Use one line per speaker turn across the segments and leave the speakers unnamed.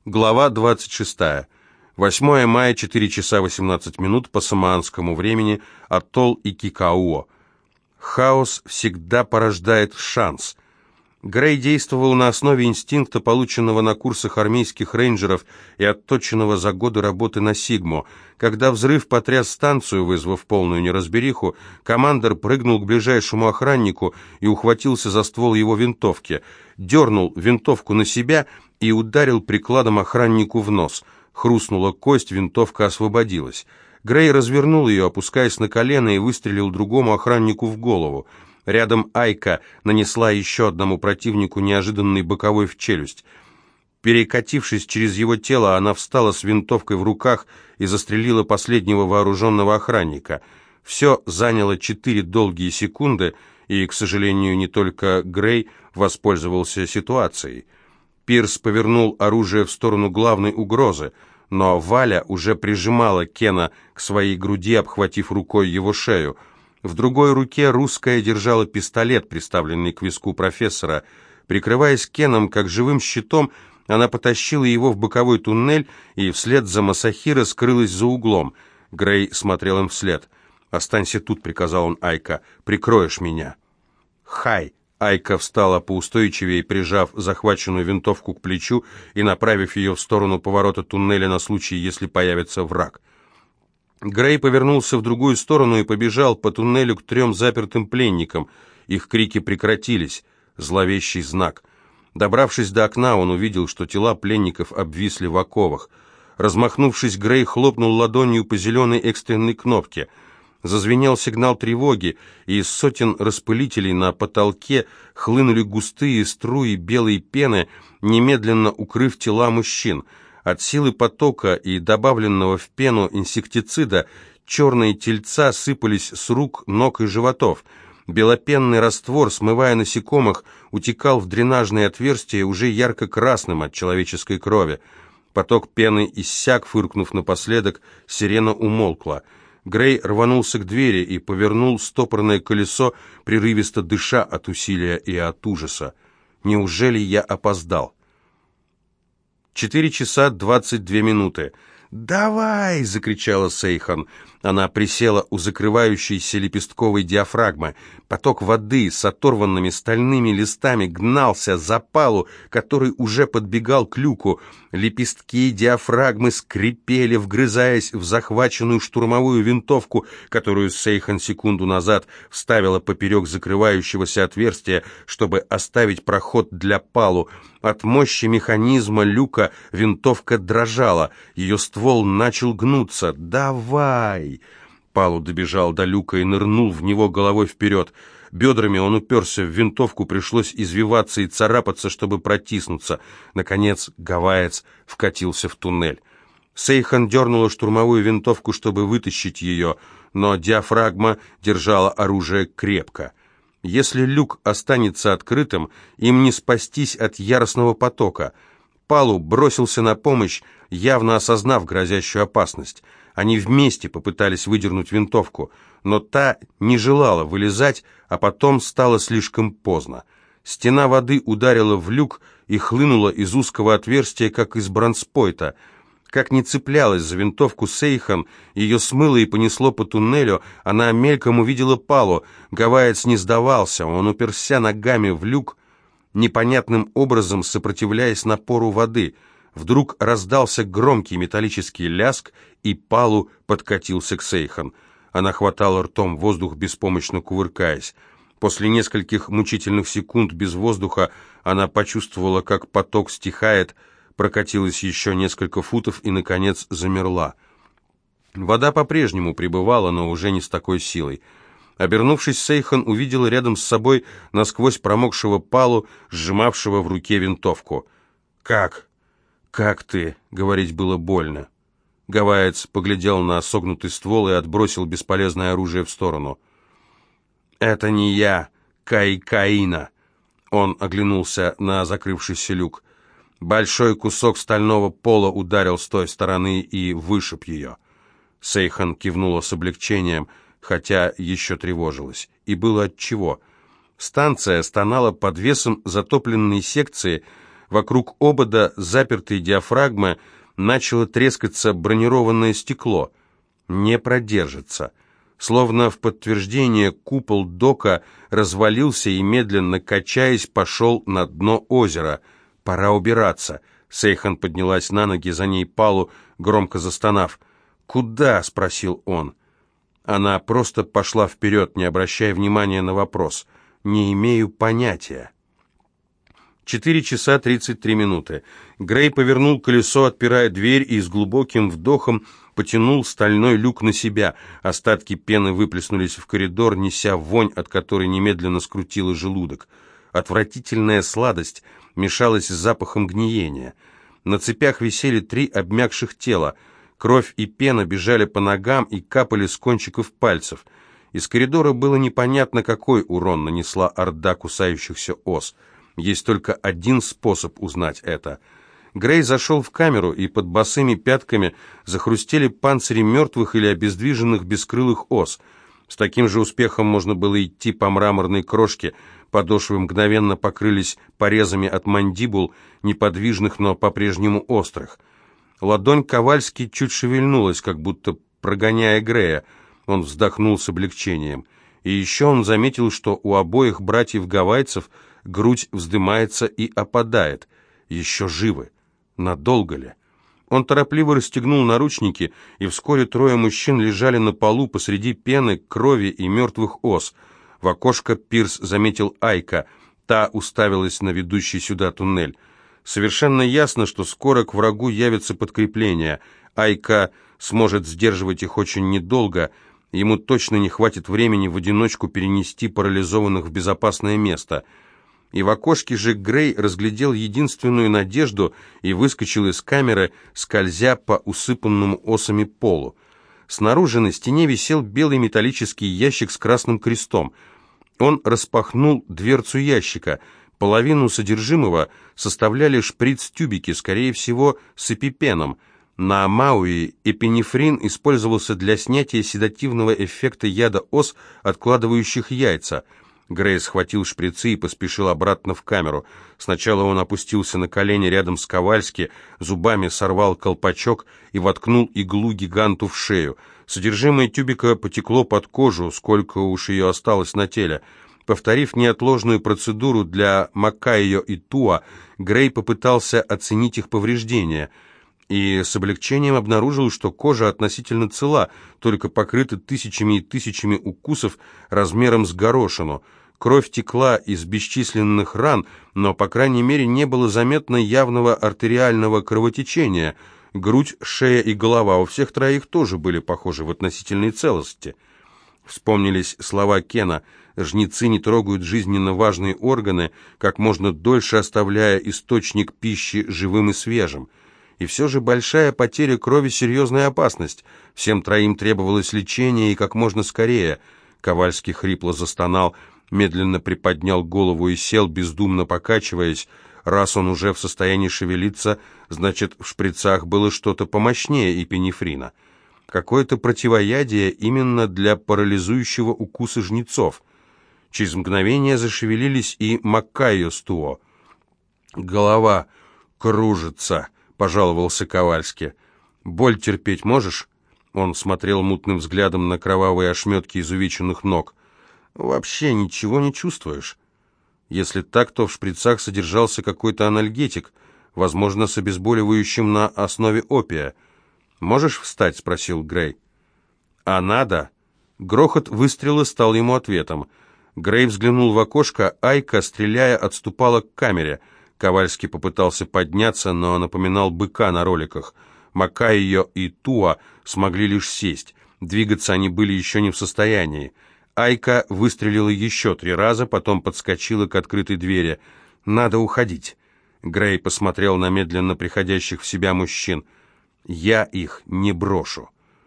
Глава 26. 8 мая, 4 часа 18 минут по самоанскому времени, атолл Икикауо. Хаос всегда порождает шанс. Грей действовал на основе инстинкта, полученного на курсах армейских рейнджеров и отточенного за годы работы на Сигму. Когда взрыв потряс станцию, вызвав полную неразбериху, командир прыгнул к ближайшему охраннику и ухватился за ствол его винтовки, дернул винтовку на себя и ударил прикладом охраннику в нос. Хрустнула кость, винтовка освободилась. Грей развернул ее, опускаясь на колено, и выстрелил другому охраннику в голову. Рядом Айка нанесла еще одному противнику неожиданный боковой в челюсть. Перекатившись через его тело, она встала с винтовкой в руках и застрелила последнего вооруженного охранника. Все заняло 4 долгие секунды, и, к сожалению, не только Грей воспользовался ситуацией. Пирс повернул оружие в сторону главной угрозы, но Валя уже прижимала Кена к своей груди, обхватив рукой его шею. В другой руке русская держала пистолет, приставленный к виску профессора. Прикрываясь Кеном как живым щитом, она потащила его в боковой туннель и вслед за Масахиро скрылась за углом. Грей смотрел им вслед. «Останься тут», — приказал он Айка, — «прикроешь меня». «Хай!» Айка встала поустойчивее, прижав захваченную винтовку к плечу и направив ее в сторону поворота туннеля на случай, если появится враг. Грей повернулся в другую сторону и побежал по туннелю к 3 запертым пленникам. Их крики прекратились. Зловещий знак. Добравшись до окна, он увидел, что тела пленников обвисли в оковах. Размахнувшись, Грей хлопнул ладонью по зеленой экстренной кнопке. Зазвенел сигнал тревоги, и из сотен распылителей на потолке хлынули густые струи белой пены, немедленно укрыв тела мужчин. От силы потока и добавленного в пену инсектицида черные тельца сыпались с рук, ног и животов. Белопенный раствор, смывая насекомых, утекал в дренажные отверстия уже ярко-красным от человеческой крови. Поток пены иссяк, фыркнув напоследок, сирена умолкла. Грей рванулся к двери и повернул стопорное колесо, прерывисто дыша от усилия и от ужаса. «Неужели я опоздал?» 4 часа 22 минуты. «Давай!» — закричала Сейхан. Она присела у закрывающейся лепестковой диафрагмы. Поток воды с оторванными стальными листами гнался за Палу, который уже подбегал к люку. Лепестки диафрагмы скрипели, вгрызаясь в захваченную штурмовую винтовку, которую Сейхан секунду назад вставила поперек закрывающегося отверстия, чтобы оставить проход для Палу. От мощи механизма люка винтовка дрожала, ее ствол начал гнуться. «Давай!» Палу добежал до люка и нырнул в него головой вперед. Бедрами он уперся в винтовку, пришлось извиваться и царапаться, чтобы протиснуться. Наконец гавайец вкатился в туннель. Сейхан дернула штурмовую винтовку, чтобы вытащить ее, но диафрагма держала оружие крепко. Если люк останется открытым, им не спастись от яростного потока. Палу бросился на помощь, явно осознав грозящую опасность. Они вместе попытались выдернуть винтовку, но та не желала вылезать, а потом стало слишком поздно. Стена воды ударила в люк и хлынула из узкого отверстия, как из бронспойта. Как ни цеплялась за винтовку Сейхан, ее смыло и понесло по туннелю, она мельком увидела Палу. Гавайец не сдавался, он уперся ногами в люк, непонятным образом сопротивляясь напору воды. Вдруг раздался громкий металлический ляск, и Палу подкатился к Сейхан. Она хватала ртом воздух, беспомощно кувыркаясь. После нескольких мучительных секунд без воздуха она почувствовала, как поток стихает, прокатилась еще несколько футов и, наконец, замерла. Вода по-прежнему прибывала, но уже не с такой силой. Обернувшись, Сейхан увидела рядом с собой насквозь промокшего Палу, сжимавшего в руке винтовку. «Как? Как ты?» — говорить было больно. Гавайец поглядел на согнутый ствол и отбросил бесполезное оружие в сторону. «Это не я, Каина!» Он оглянулся на закрывшийся люк. Большой кусок стального пола ударил с той стороны и вышиб ее. Сейхан кивнула с облегчением, хотя еще тревожилась. И было отчего. Станция стонала под весом затопленной секции, Вокруг обода, запертой диафрагмы, начало трескаться бронированное стекло. Не продержится. Словно в подтверждение, купол дока развалился и, медленно качаясь, пошел на дно озера. «Пора убираться». Сейхан поднялась на ноги, за ней Палу, громко застонав. «Куда?» — спросил он. Она просто пошла вперед, не обращая внимания на вопрос. «Не имею понятия». 4 часа 33 минуты. Грей повернул колесо, отпирая дверь, и с глубоким вдохом потянул стальной люк на себя. Остатки пены выплеснулись в коридор, неся вонь, от которой немедленно скрутило желудок. Отвратительная сладость мешалась с запахом гниения. На цепях висели 3 обмякших тела. Кровь и пена бежали по ногам и капали с кончиков пальцев. Из коридора было непонятно, какой урон нанесла орда кусающихся ос. Есть только один способ узнать это. Грей зашел в камеру, и под босыми пятками захрустели панцири мертвых или обездвиженных бескрылых ос. С таким же успехом можно было идти по мраморной крошке, подошвы мгновенно покрылись порезами от мандибул, неподвижных, но по-прежнему острых. Ладонь Ковальски чуть шевельнулась, как будто прогоняя Грея. Он вздохнул с облегчением. И еще он заметил, что у обоих братьев-гавайцев грудь вздымается и опадает. Еще живы. Надолго ли? Он торопливо расстегнул наручники, и вскоре 3 мужчин лежали на полу посреди пены, крови и мертвых ос. В окошко Пирс заметил Айка. Та уставилась на ведущий сюда туннель. Совершенно ясно, что скоро к врагу явится подкрепление. Айка сможет сдерживать их очень недолго. Ему точно не хватит времени в одиночку перенести парализованных в безопасное место. И в окошке же Грей разглядел единственную надежду и выскочил из камеры, скользя по усыпанному осами полу. Снаружи на стене висел белый металлический ящик с красным крестом. Он распахнул дверцу ящика. Половину содержимого составляли шприц-тюбики, скорее всего, с эпипеном. На Мауи эпинефрин использовался для снятия седативного эффекта яда ос, откладывающих яйца. Грей схватил шприцы и поспешил обратно в камеру. Сначала он опустился на колени рядом с Ковальски, зубами сорвал колпачок и воткнул иглу гиганту в шею. Содержимое тюбика потекло под кожу, сколько уж ее осталось на теле. Повторив неотложную процедуру для Маккайо и Туа, Грей попытался оценить их повреждения и с облегчением обнаружил, что кожа относительно цела, только покрыта тысячами и тысячами укусов размером с горошину. Кровь текла из бесчисленных ран, но, по крайней мере, не было заметно явного артериального кровотечения. Грудь, шея и голова у всех 3 тоже были похожи в относительной целости. Вспомнились слова Кена: «Жнецы не трогают жизненно важные органы, как можно дольше оставляя источник пищи живым и свежим». И все же большая потеря крови — серьезная опасность. Всем 3 требовалось лечение и как можно скорее. Ковальский хрипло застонал, медленно приподнял голову и сел, бездумно покачиваясь. Раз он уже в состоянии шевелиться, значит, в шприцах было что-то помощнее эпинефрина. Какое-то противоядие именно для парализующего укуса жнецов. Через мгновение зашевелились и Маккайо с Туо. «Голова кружится», — пожаловался Ковальски. «Боль терпеть можешь?» Он смотрел мутным взглядом на кровавые ошметки изувеченных ног. «Вообще ничего не чувствуешь?» Если так, то в шприцах содержался какой-то анальгетик, возможно, с обезболивающим на основе опия. «Можешь встать?» — спросил Грей. «А надо?» Грохот выстрела стал ему ответом. Грей взглянул в окошко, Айка, стреляя, отступала к камере. Ковальский попытался подняться, но напоминал быка на роликах. Маккайо и Туа смогли лишь сесть. Двигаться они были еще не в состоянии. Айка выстрелила еще 3 раза, потом подскочила к открытой двери. «Надо уходить». Грей посмотрел на медленно приходящих в себя мужчин. «Я их не брошу».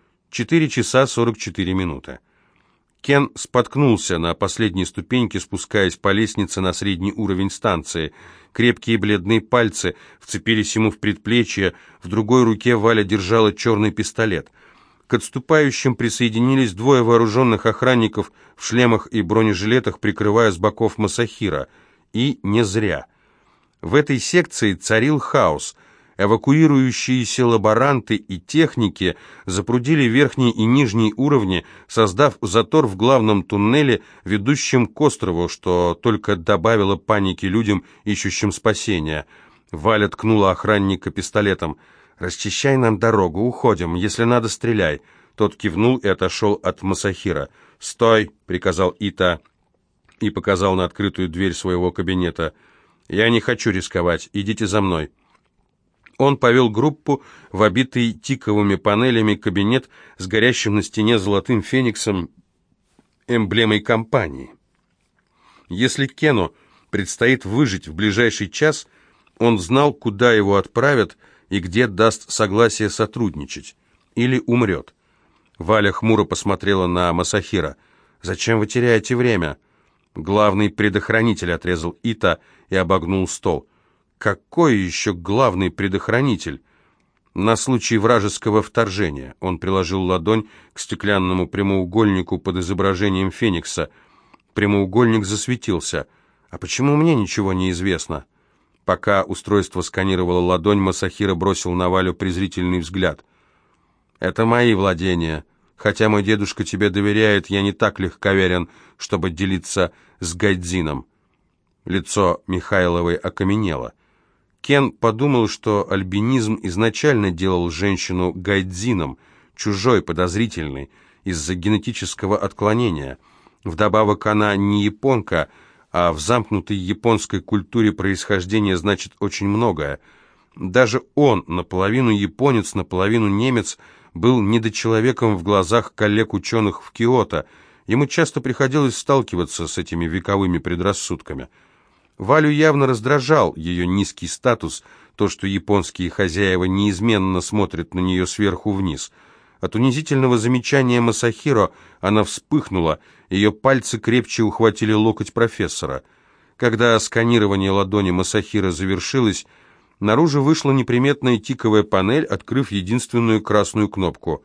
4 часа 44 минуты. Кен споткнулся на последней ступеньке, спускаясь по лестнице на средний уровень станции. Крепкие бледные пальцы вцепились ему в предплечье, в другой руке Валя держала черный пистолет. К отступающим присоединились 2 вооруженных охранников в шлемах и бронежилетах, прикрывая с боков Масахира. И не зря. В этой секции царил хаос. Эвакуирующиеся лаборанты и техники запрудили верхний и нижний уровни, создав затор в главном туннеле, ведущем к острову, что только добавило паники людям, ищущим спасения. Валя ткнула охранника пистолетом. «Расчищай нам дорогу, уходим, если надо, стреляй». Тот кивнул и отошел от Масахира. «Стой!» — приказал Ита и показал на открытую дверь своего кабинета. «Я не хочу рисковать, идите за мной». Он повел группу в обитый тиковыми панелями кабинет с горящим на стене золотым фениксом, эмблемой компании. Если Кену предстоит выжить в ближайший час, он знал, куда его отправят и где даст согласие сотрудничать. Или умрет. Валя хмуро посмотрела на Масахира. «Зачем вы теряете время?» «Главный предохранитель», — отрезал Ита и обогнул стол. «Какой еще главный предохранитель?» «На случай вражеского вторжения». Он приложил ладонь к стеклянному прямоугольнику под изображением Феникса. Прямоугольник засветился. «А почему мне ничего не известно?» Пока устройство сканировало ладонь, Масахира бросил на Валю презрительный взгляд. «Это мои владения. Хотя мой дедушка тебе доверяет, я не так легковерен, чтобы делиться с Гайдзином». Лицо Михайловой окаменело. Кен подумал, что альбинизм изначально делал женщину гайдзином, чужой, подозрительной, из-за генетического отклонения. Вдобавок она не японка, а в замкнутой японской культуре происхождение значит очень многое. Даже он, наполовину японец, наполовину немец, был недочеловеком в глазах коллег-ученых в Киото. Ему часто приходилось сталкиваться с этими вековыми предрассудками. Валю явно раздражал ее низкий статус, то, что японские хозяева неизменно смотрят на нее сверху вниз. От унизительного замечания Масахиро она вспыхнула, ее пальцы крепче ухватили локоть профессора. Когда сканирование ладони Масахиро завершилось, наружу вышла неприметная тиковая панель, открыв единственную красную кнопку.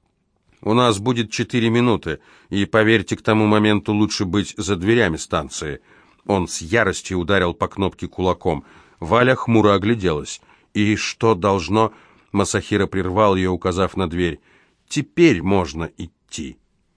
«У нас будет 4 минуты, и, поверьте, к тому моменту лучше быть за дверями станции». Он с яростью ударил по кнопке кулаком. Валя хмуро огляделась. «И что должно...» Масахиро прервал ее, указав на дверь. «Теперь можно идти».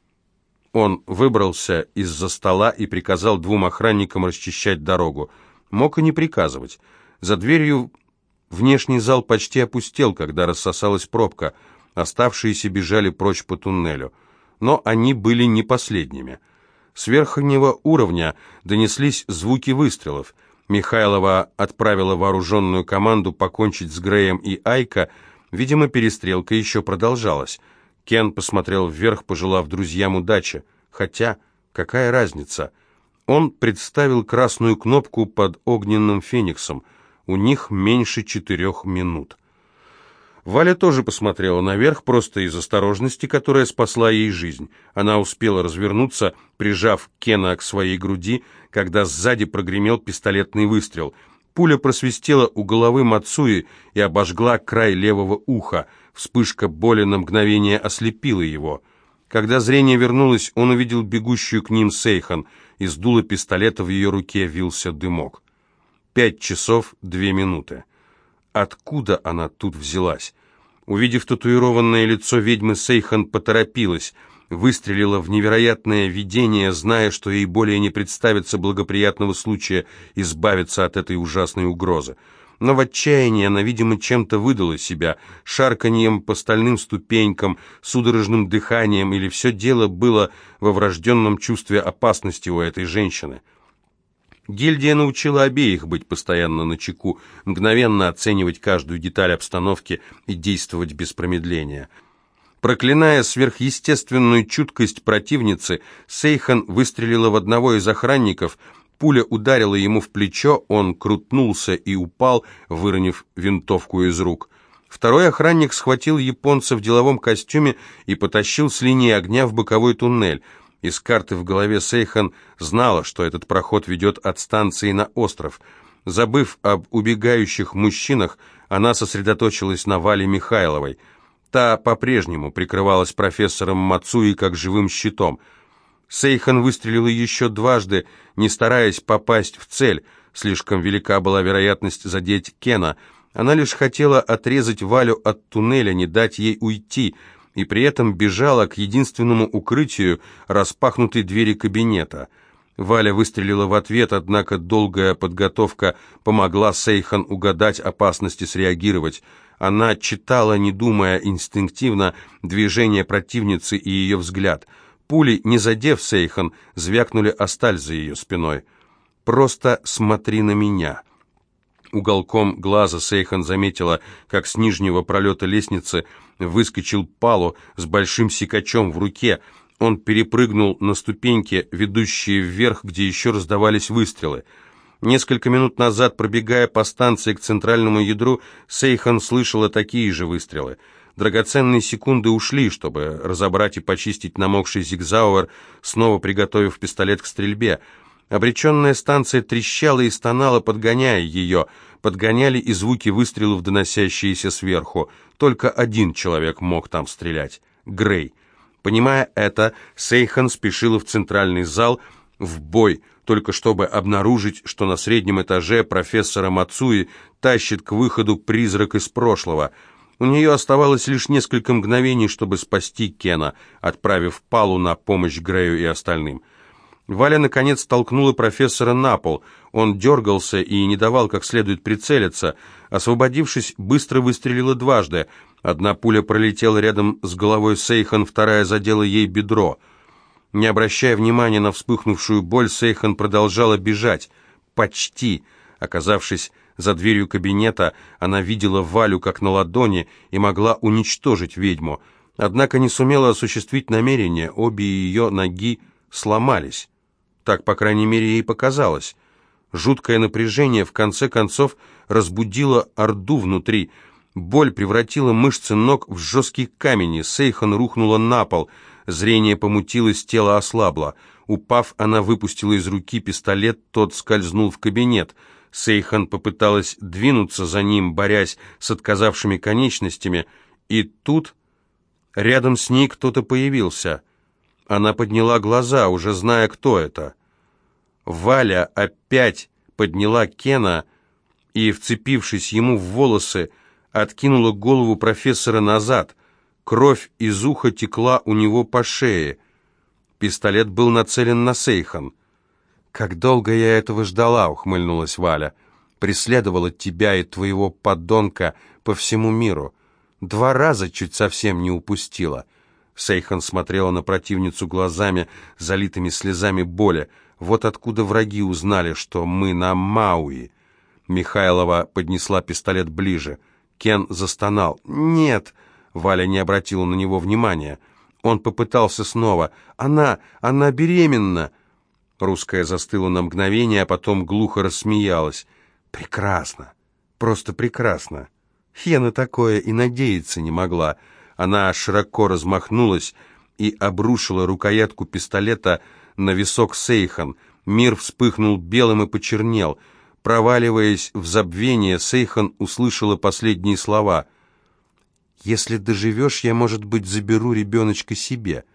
Он выбрался из-за стола и приказал 2 охранникам расчищать дорогу. Мог и не приказывать. За дверью внешний зал почти опустел, когда рассосалась пробка. Оставшиеся бежали прочь по туннелю. Но они были не последними. С верхнего уровня донеслись звуки выстрелов. Михайлова отправила вооруженную команду покончить с Греем и Айко. Видимо, перестрелка еще продолжалась. Кен посмотрел вверх, пожелав друзьям удачи. Хотя, какая разница? Он представил красную кнопку под огненным фениксом. У них меньше 4 минут. Валя тоже посмотрела наверх, просто из осторожности, которая спасла ей жизнь. Она успела развернуться, прижав Кена к своей груди, когда сзади прогремел пистолетный выстрел. Пуля просвистела у головы Мацуи и обожгла край левого уха. Вспышка боли на мгновение ослепила его. Когда зрение вернулось, он увидел бегущую к ним Сейхан. Из дула пистолета в ее руке вился дымок. 5 часов 2 минуты. Откуда она тут взялась? Увидев татуированное лицо ведьмы, Сейхан поторопилась, выстрелила в невероятное видение, зная, что ей более не представится благоприятного случая избавиться от этой ужасной угрозы. Но в отчаянии она, видимо, чем-то выдала себя, шарканьем по стальным ступенькам, судорожным дыханием, или все дело было во врожденном чувстве опасности у этой женщины. Гильдия научила обеих быть постоянно начеку, мгновенно оценивать каждую деталь обстановки и действовать без промедления. Проклиная сверхъестественную чуткость противницы, Сейхан выстрелила в одного из охранников. Пуля ударила ему в плечо, он крутнулся и упал, выронив винтовку из рук. Второй охранник схватил японца в деловом костюме и потащил с линии огня в боковой туннель. Из карты в голове Сейхан знала, что этот проход ведет от станции на остров. Забыв об убегающих мужчинах, она сосредоточилась на Вале Михайловой. Та по-прежнему прикрывалась профессором Мацуи как живым щитом. Сейхан выстрелила еще дважды, не стараясь попасть в цель. Слишком велика была вероятность задеть Кена. Она лишь хотела отрезать Валю от туннеля, не дать ей уйти, и при этом бежала к единственному укрытию распахнутой двери кабинета. Валя выстрелила в ответ, однако долгая подготовка помогла Сейхан угадать опасность и среагировать. Она читала, не думая, инстинктивно движения противницы и ее взгляд. Пули, не задев Сейхан, звякнули о сталь за ее спиной. «Просто смотри на меня». Уголком глаза Сейхан заметила, как с нижнего пролета лестницы выскочил Палу с большим секачом в руке. Он перепрыгнул на ступеньки, ведущие вверх, где еще раздавались выстрелы. Несколько минут назад, пробегая по станции к центральному ядру, Сейхан слышала такие же выстрелы. Драгоценные секунды ушли, чтобы разобрать и почистить намокший зигзауэр, снова приготовив пистолет к стрельбе. Обреченная станция трещала и стонала, подгоняя ее. Подгоняли и звуки выстрелов, доносящиеся сверху. Только один человек мог там стрелять — Грей. Понимая это, Сейхан спешила в центральный зал, в бой, только чтобы обнаружить, что на среднем этаже профессора Мацуи тащит к выходу призрак из прошлого. У нее оставалось лишь несколько мгновений, чтобы спасти Кена, отправив Палу на помощь Грею и остальным. Валя, наконец, толкнула профессора на пол. Он дергался и не давал как следует прицелиться. Освободившись, быстро выстрелила дважды. Одна пуля пролетела рядом с головой Сейхан, вторая задела ей бедро. Не обращая внимания на вспыхнувшую боль, Сейхан продолжала бежать. Почти. Оказавшись за дверью кабинета, она видела Валю как на ладони и могла уничтожить ведьму. Однако не сумела осуществить намерение, обе ее ноги сломались. Так, по крайней мере, ей показалось. Жуткое напряжение, в конце концов, разбудило орду внутри. Боль превратила мышцы ног в жесткие камни. Сейхан рухнула на пол. Зрение помутилось, тело ослабло. Упав, она выпустила из руки пистолет, тот скользнул в кабинет. Сейхан попыталась двинуться за ним, борясь с отказавшими конечностями, и тут рядом с ней кто-то появился. Она подняла глаза, уже зная, кто это. Валя опять подняла Кена и, вцепившись ему в волосы, откинула голову профессора назад. Кровь из уха текла у него по шее. Пистолет был нацелен на Сейхан. «Как долго я этого ждала», — ухмыльнулась Валя. «Преследовала тебя и твоего подонка по всему миру. 2 раза чуть совсем не упустила». Сейхан смотрела на противницу глазами, залитыми слезами боли. «Вот откуда враги узнали, что мы на Мауи». Михайлова поднесла пистолет ближе. Кен застонал. «Нет!» Валя не обратила на него внимания. Он попытался снова. «Она беременна!» Русская застыла на мгновение, а потом глухо рассмеялась. «Прекрасно! Просто прекрасно!» Я на такое и надеяться не могла. Она широко размахнулась и обрушила рукоятку пистолета на висок Сейхан. Мир вспыхнул белым и почернел. Проваливаясь в забвение, Сейхан услышала последние слова. «Если доживешь, я, может быть, заберу ребеночка себе».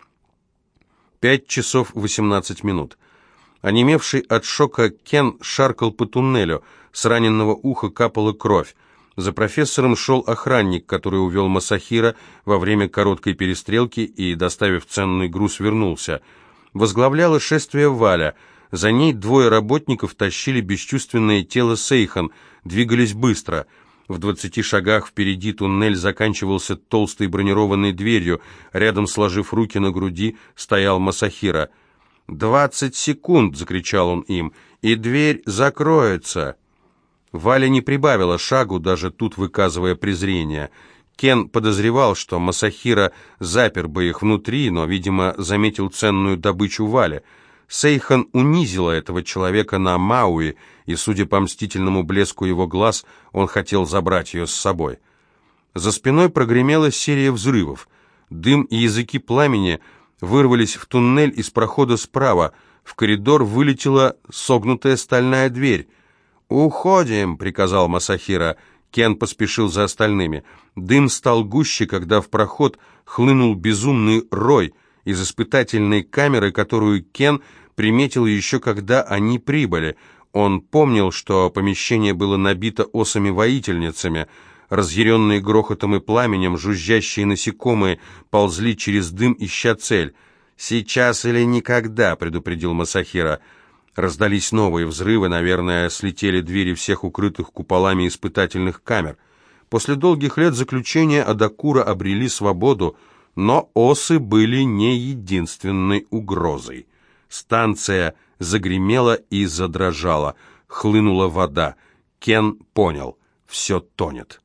5 часов 18 минут. Онемевший от шока Кен шаркал по туннелю. С раненного уха капала кровь. За профессором шел охранник, который увел Масахира во время короткой перестрелки и, доставив ценный груз, вернулся. Возглавляла шествие Валя. За ней 2 работников тащили бесчувственное тело Сейхан, двигались быстро. В 20 шагах впереди туннель заканчивался толстой бронированной дверью. Рядом, сложив руки на груди, стоял Масахира. 20 секунд!» — закричал он им. «И дверь закроется!» Валя не прибавила шагу, даже тут выказывая презрение. Кен подозревал, что Масахира запер бы их внутри, но, видимо, заметил ценную добычу Вали. Сейхан унизила этого человека на Мауи, и, судя по мстительному блеску его глаз, он хотел забрать ее с собой. За спиной прогремела серия взрывов. Дым и языки пламени вырвались в туннель из прохода справа. В коридор вылетела согнутая стальная дверь. «Уходим!» — приказал Масахира. Кен поспешил за остальными. Дым стал гуще, когда в проход хлынул безумный рой из испытательной камеры, которую Кен приметил еще когда они прибыли. Он помнил, что помещение было набито осами-воительницами. Разъяренные грохотом и пламенем, жужжащие насекомые ползли через дым, ища цель. «Сейчас или никогда», — предупредил Масахира. Раздались новые взрывы, наверное, слетели двери всех укрытых куполами испытательных камер. После долгих лет заключения Адакура обрели свободу, но осы были не единственной угрозой. Станция загремела и задрожала, хлынула вода. Кен понял, все тонет.